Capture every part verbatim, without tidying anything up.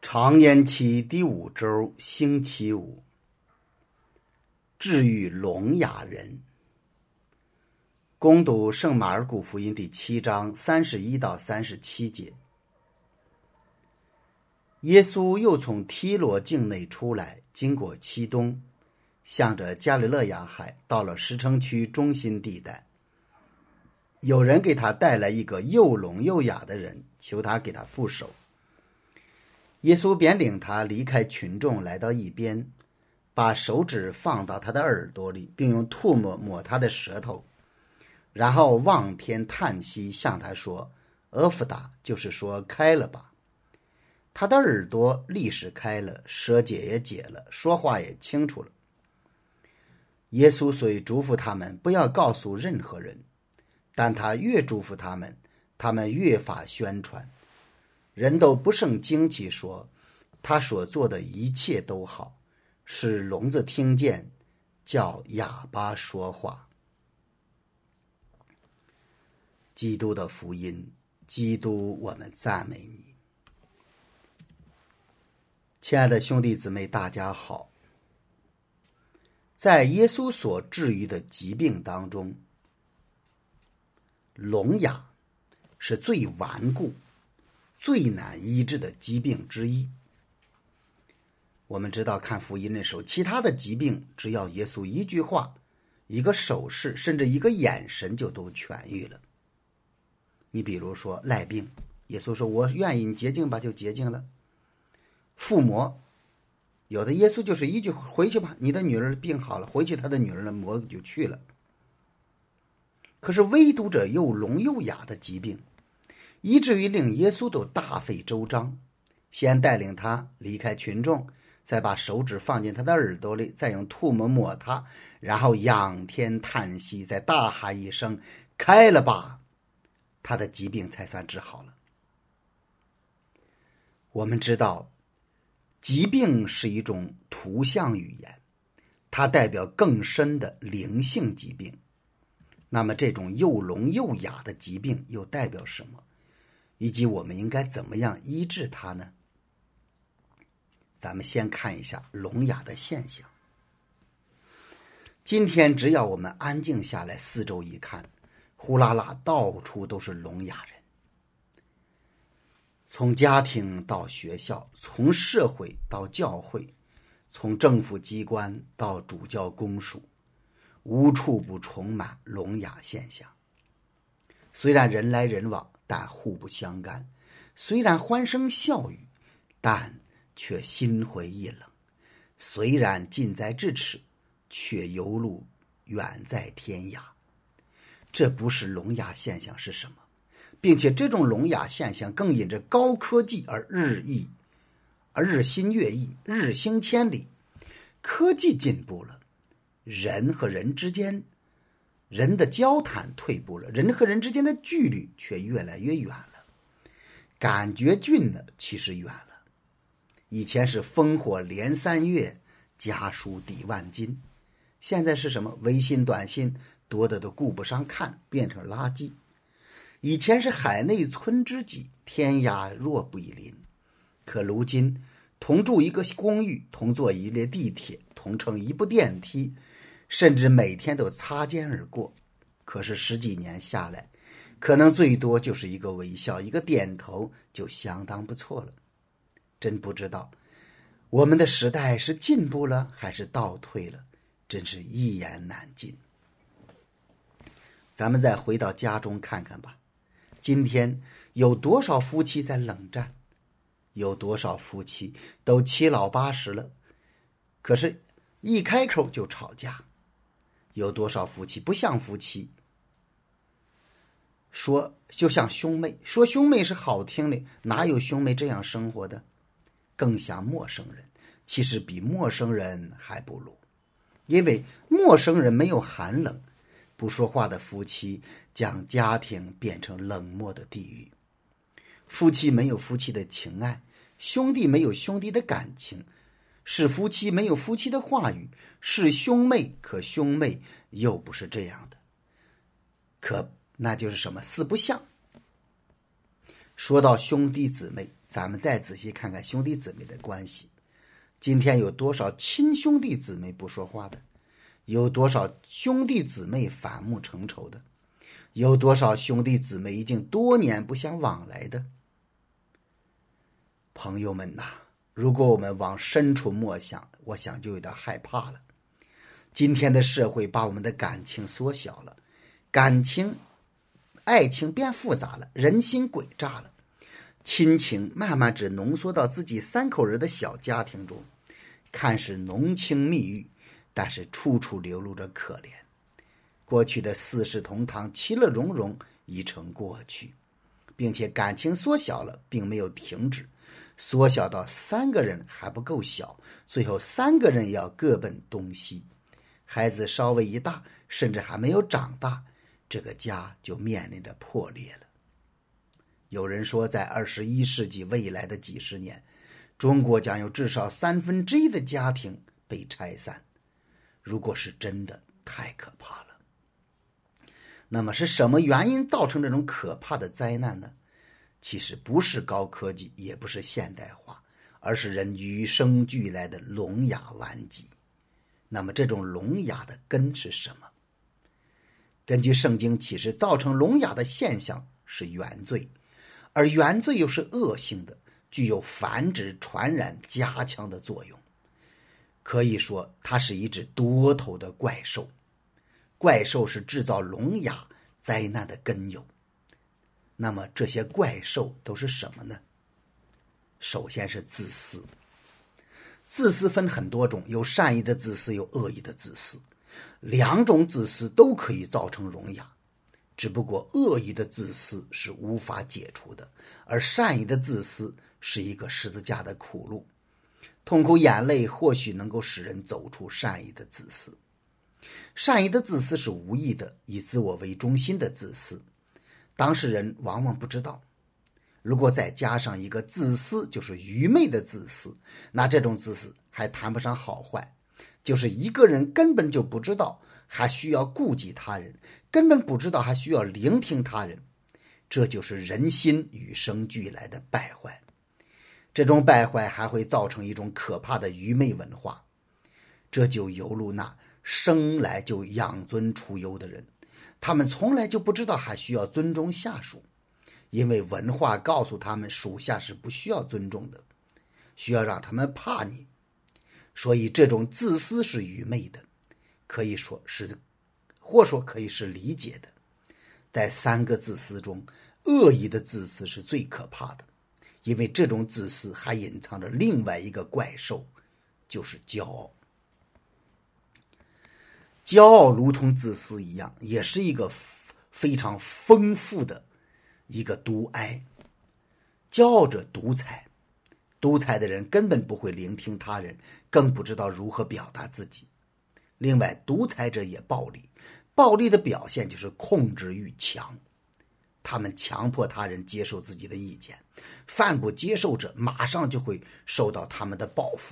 常年期第五周星期五，治愈聋哑人。攻读圣马尔谷福音第七章三十一到三十七节。耶稣又从提罗境内出来，经过西东，向着加里勒亚海，到了石城区中心地带。有人给他带来一个又聋又哑的人，求他给他覆手。耶稣便领他离开群众，来到一边，把手指放到他的耳朵里，并用唾沫抹他的舌头，然后望天叹息，向他说：“阿弗达，就是说开了吧。”他的耳朵立时开了，舌结也解了，说话也清楚了。耶稣虽嘱咐他们不要告诉任何人，但他越嘱咐他们，他们越发宣传。人都不胜惊奇，说他所做的一切都好，使聋子听见，叫哑巴说话。基督的福音，基督，我们赞美你。亲爱的兄弟姊妹，大家好。在耶稣所治愈的疾病当中，聋哑是最顽固、最难医治的疾病之一。我们知道看福音的时候，其他的疾病只要耶稣一句话、一个手势，甚至一个眼神就都痊愈了。你比如说癩病，耶稣说我愿意你洁净吧，就洁净了。附魔，有的耶稣就是一句回去吧，你的女儿病好了，回去他的女儿的魔就去了。可是唯独这又聋又哑的疾病，以至于令耶稣都大费周章，先带领他离开群众，再把手指放进他的耳朵里，再用唾沫抹他，然后仰天叹息，再大喊一声开了吧，他的疾病才算治好了。我们知道疾病是一种图像语言，它代表更深的灵性疾病。那么这种又聋又哑的疾病又代表什么？以及我们应该怎么样医治它呢？咱们先看一下聋哑的现象。今天只要我们安静下来，四周一看，呼啦啦到处都是聋哑人。从家庭到学校，从社会到教会，从政府机关到主教公署，无处不充满聋哑现象。虽然人来人往，但互不相干；虽然欢声笑语，但却心灰意冷；虽然近在咫尺，却犹如远在天涯。这不是聋哑现象是什么？并且这种聋哑现象更因着高科技而日益，而日新月异，日行千里。科技进步了，人和人之间，人的交谈退步了，人和人之间的距离却越来越远了。感觉近了，其实远了。以前是烽火连三月，家书抵万金，现在是什么？微信短信多的都顾不上看，变成垃圾。以前是海内存知己，天涯若比邻，可如今同住一个公寓，同坐一列地铁，同乘一部电梯，甚至每天都擦肩而过。可是十几年下来，可能最多就是一个微笑，一个点头，就相当不错了。真不知道我们的时代是进步了还是倒退了，真是一言难尽。咱们再回到家中看看吧，今天有多少夫妻在冷战？有多少夫妻都七老八十了，可是一开口就吵架？有多少夫妻不像夫妻，说就像兄妹，说兄妹是好听的，哪有兄妹这样生活的？更像陌生人，其实比陌生人还不如，因为陌生人没有寒冷，不说话的夫妻将家庭变成冷漠的地狱。夫妻没有夫妻的情爱，兄弟没有兄弟的感情，是夫妻没有夫妻的话语，是兄妹可兄妹又不是这样的，可那就是什么？四不像。说到兄弟姊妹， 咱们再仔细看看兄弟姊妹的关系。今天有多少亲兄弟姊妹不说话的？有多少兄弟姊妹反目成仇的？有多少兄弟姊妹已经多年不相往来的？朋友们呐，如果我们往深处默想，我想就有点害怕了。今天的社会把我们的感情缩小了，感情爱情变复杂了，人心诡诈了，亲情慢慢只浓缩到自己三口人的小家庭中，看似浓情蜜语，但是处处流露着可怜。过去的四世同堂其乐融融已成过去，并且感情缩小了并没有停止，缩小到三个人还不够小，最后三个人也要各奔东西。孩子稍微一大，甚至还没有长大，这个家就面临着破裂了。有人说，在二十一世纪未来的几十年，中国将有至少三分之一的家庭被拆散。如果是真的，太可怕了。那么是什么原因造成这种可怕的灾难呢？其实不是高科技，也不是现代化，而是人与生俱来的聋哑顽疾。那么这种聋哑的根是什么？根据圣经启示，造成聋哑的现象是原罪，而原罪又是恶性的，具有繁殖、传染、加强的作用。可以说它是一只多头的怪兽，怪兽是制造聋哑灾难的根由。那么这些怪兽都是什么呢？首先是自私。自私分很多种，有善意的自私，有恶意的自私。两种自私都可以造成聋哑，只不过恶意的自私是无法解除的，而善意的自私是一个十字架的苦路。痛苦眼泪或许能够使人走出善意的自私。善意的自私是无意的，以自我为中心的自私，当事人往往不知道。如果再加上一个自私，就是愚昧的自私，那这种自私还谈不上好坏，就是一个人根本就不知道还需要顾及他人，根本不知道还需要聆听他人，这就是人心与生俱来的败坏。这种败坏还会造成一种可怕的愚昧文化，这就犹如那生来就养尊处优的人，他们从来就不知道还需要尊重下属，因为文化告诉他们属下是不需要尊重的，需要让他们怕你。所以这种自私是愚昧的，可以说是或说可以是理解的。在三个自私中，恶意的自私是最可怕的，因为这种自私还隐藏着另外一个怪兽，就是骄傲。骄傲如同自私一样，也是一个非常丰富的一个独哀。骄傲者独裁，独裁的人根本不会聆听他人，更不知道如何表达自己。另外，独裁者也暴力，暴力的表现就是控制欲强，他们强迫他人接受自己的意见，犯不接受者马上就会受到他们的报复。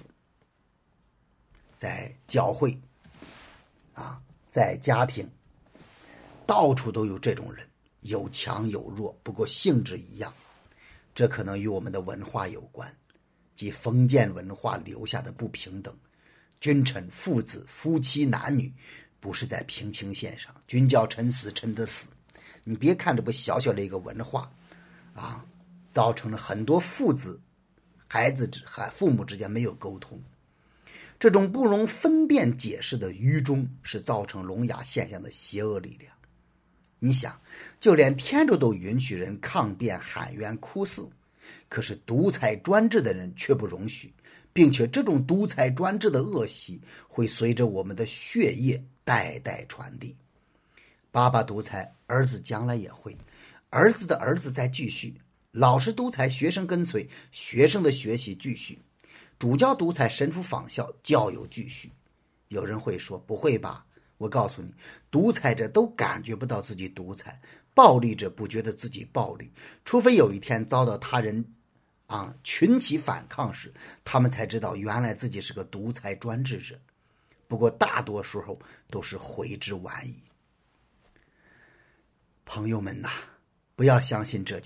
在教会啊，在家庭，到处都有这种人，有强有弱，不过性质一样。这可能与我们的文化有关，即封建文化留下的不平等。君臣、父子、夫妻、男女不是在平行线上，君叫臣死，臣得死。你别看这不小小的一个文化啊，造成了很多父子孩子父母之间没有沟通。这种不容分辨解释的愚忠是造成聋哑现象的邪恶力量。你想，就连天主都允许人抗辩、喊冤、哭诉，可是独裁专制的人却不容许，并且这种独裁专制的恶习会随着我们的血液代代传递。爸爸独裁，儿子将来也会，儿子的儿子再继续，老师独裁，学生跟随，学生的学习继续，主教独裁，神父仿效，教友继续。有人会说，不会吧？我告诉你，独裁者都感觉不到自己独裁，暴力者不觉得自己暴力，除非有一天遭到他人啊群起反抗时，他们才知道原来自己是个独裁专制者。不过大多时候都是悔之晚矣。朋友们呐，不要相信这句话，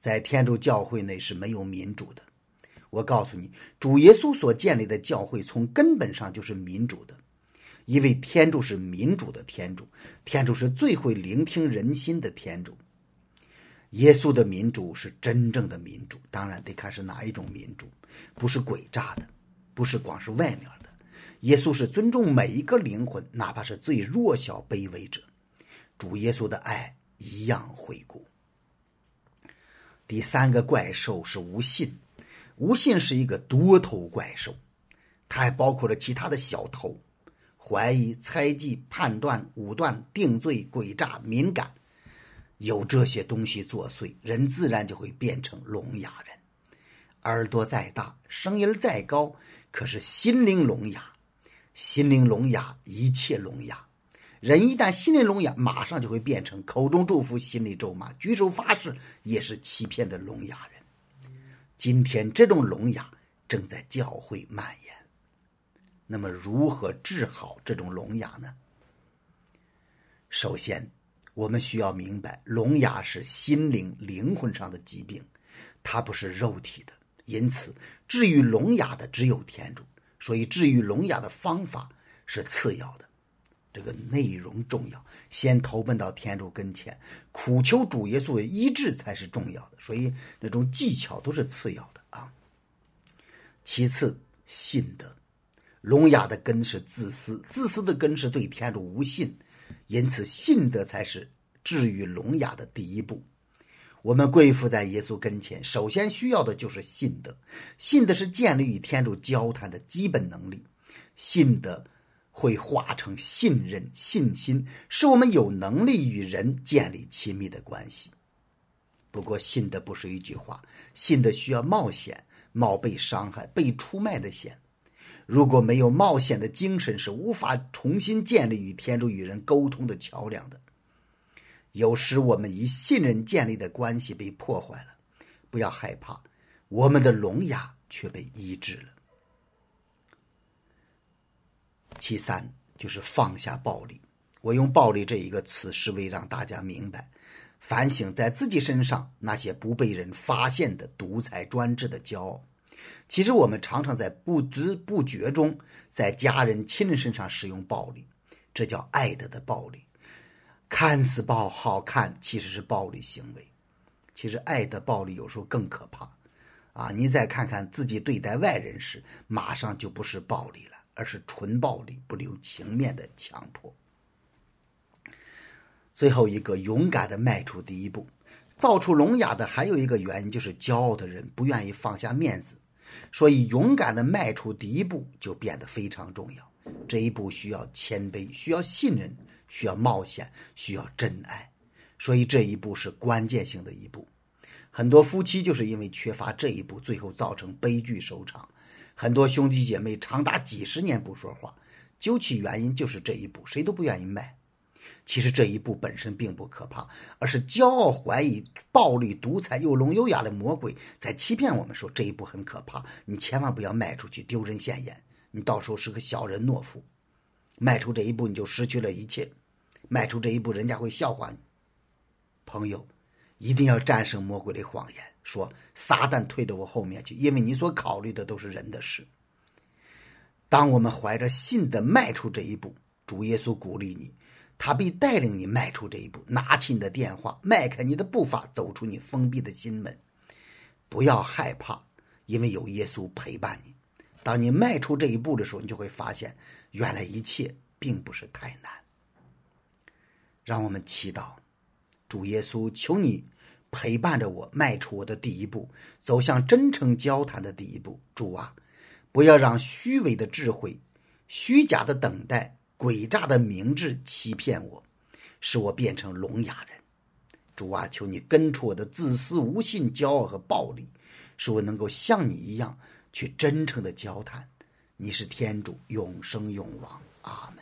在天主教会内是没有民主的。我告诉你，主耶稣所建立的教会从根本上就是民主的，因为天主是民主的天主，天主是最会聆听人心的天主。耶稣的民主是真正的民主，当然得看是哪一种民主，不是诡诈的，不是光是外面的。耶稣是尊重每一个灵魂，哪怕是最弱小卑微者。主耶稣的爱一样惠顾。第三个怪兽是无信。无信是一个多头怪兽，它还包括了其他的小头，怀疑、猜忌、判断、武断、定罪、诡诈、敏感。有这些东西作祟，人自然就会变成聋哑人。耳朵再大，声音再高，可是心灵聋哑。心灵聋哑，一切聋哑。人一旦心灵聋哑，马上就会变成口中祝福，心里咒骂，举手发誓也是欺骗的聋哑人。今天这种聋哑正在教会蔓延。那么如何治好这种聋哑呢？首先我们需要明白，聋哑是心灵灵魂上的疾病，它不是肉体的，因此治愈聋哑的只有天主。所以治愈聋哑的方法是次要的，这个内容重要，先投奔到天主跟前，苦求主耶稣的医治才是重要的，所以那种技巧都是次要的啊。其次，信德。聋哑的根是自私，自私的根是对天主无信，因此信德才是治愈聋哑的第一步。我们跪伏在耶稣跟前，首先需要的就是信德。信德是建立与天主交谈的基本能力，信德会化成信任、信心，使我们有能力与人建立亲密的关系。不过信德不是一句话，信德需要冒险，冒被伤害、被出卖的险。如果没有冒险的精神，是无法重新建立与天主与人沟通的桥梁的。有时我们以信任建立的关系被破坏了，不要害怕，我们的聋哑却被医治了。其三就是放下暴力。我用暴力这一个词是为让大家明白，反省在自己身上那些不被人发现的独裁专制的骄傲。其实我们常常在不知不觉中在家人亲人身上使用暴力，这叫爱德的暴力。看似暴好看，其实是暴力行为。其实爱的暴力有时候更可怕啊！你再看看自己对待外人时，马上就不是暴力了，而是纯暴力，不留情面的强迫。最后一个，勇敢的迈出第一步。造出聋哑的还有一个原因，就是骄傲的人不愿意放下面子，所以勇敢的迈出第一步就变得非常重要。这一步需要谦卑，需要信任，需要冒险，需要真爱，所以这一步是关键性的一步。很多夫妻就是因为缺乏这一步，最后造成悲剧收场。很多兄弟姐妹长达几十年不说话，究其原因就是这一步谁都不愿意迈。其实这一步本身并不可怕，而是骄傲、怀疑、暴力、独裁、又聋又哑的魔鬼在欺骗我们，说这一步很可怕，你千万不要迈出去，丢人现眼，你到时候是个小人懦夫，迈出这一步你就失去了一切，迈出这一步人家会笑话你。朋友，一定要战胜魔鬼的谎言，说撒旦退到我后面去，因为你所考虑的都是人的事。当我们怀着信的迈出这一步，主耶稣鼓励你，他必带领你迈出这一步，拿起你的电话，迈开你的步伐，走出你封闭的心门。不要害怕，因为有耶稣陪伴你。当你迈出这一步的时候，你就会发现原来一切并不是太难。让我们祈祷，主耶稣，求你陪伴着我迈出我的第一步，走向真诚交谈的第一步。主啊，不要让虚伪的智慧、虚假的等待、诡诈的明智欺骗我，使我变成聋哑人。主啊，求你根除我的自私、无信、骄傲和暴力，使我能够像你一样去真诚的交谈。你是天主，永生永王。阿们。